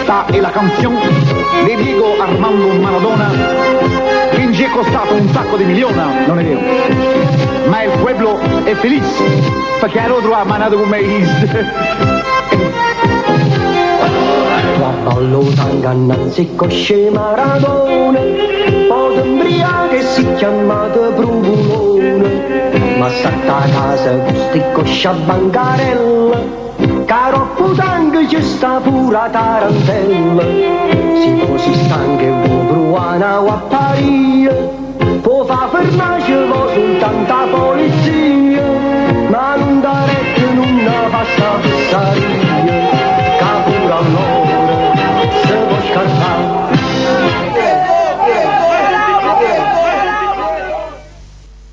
esta è la canzone di Diego Armando Maradona che ci è costato un sacco di milioni, non è vero? Ma il pueblo è felice perché hanno trovato manato come Ballo tangannanzi cosce Maradona, poi sembria che si chiamata Provolone, ma statta a casa questi coscia bancarella, caro putang ci sta pura tarantella, si così stanca e vuoi provare a apparire, può fa fermarci soltanto a polizia.